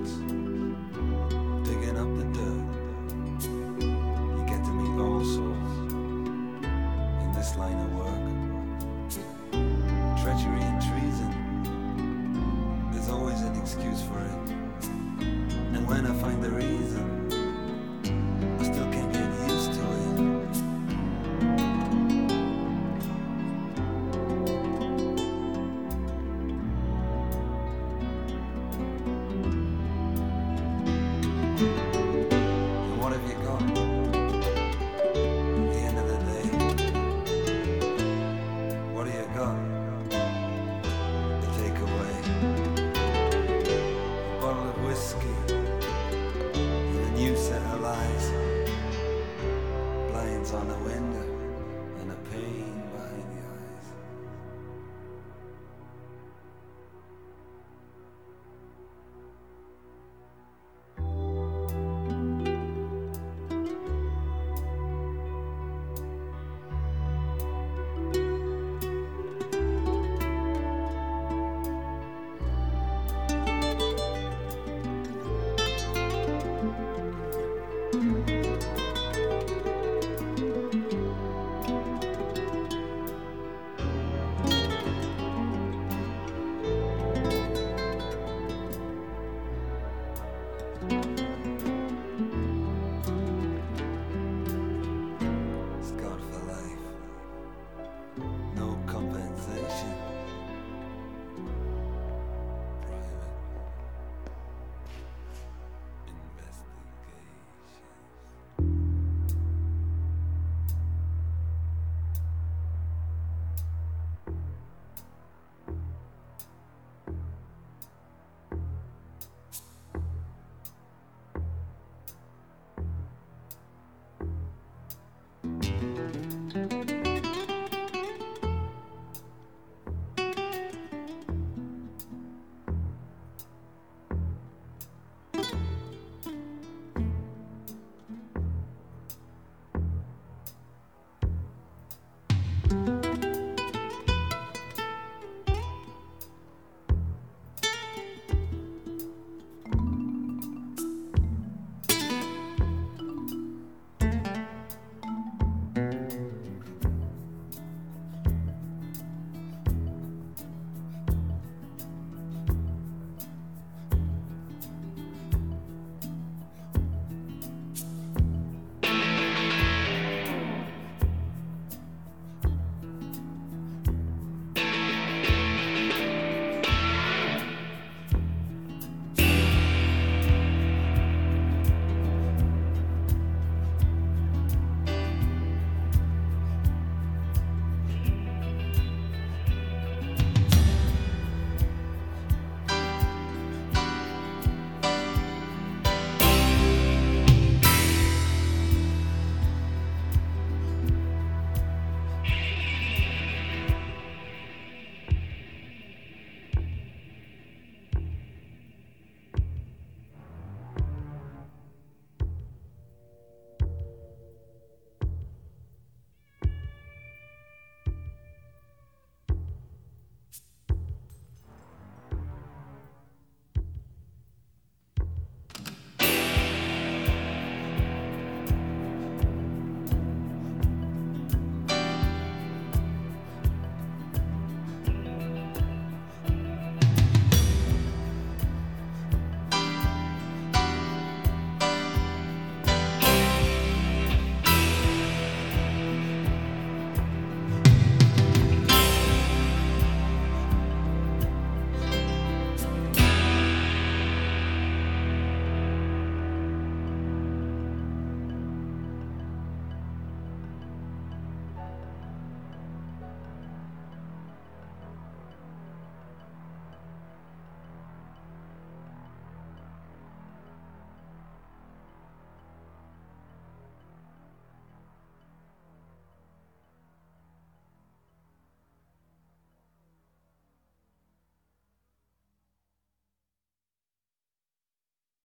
roots, digging up the dirt. You get to meet all sorts in this line of work. Treachery and treason, there's always an excuse for it. And when I find the reason, I still can't get used to it. And what have you got at the end of the day? What do you got to take away? A bottle of whiskey and a new set of lies, blinds on the window and a pain behind the eyes.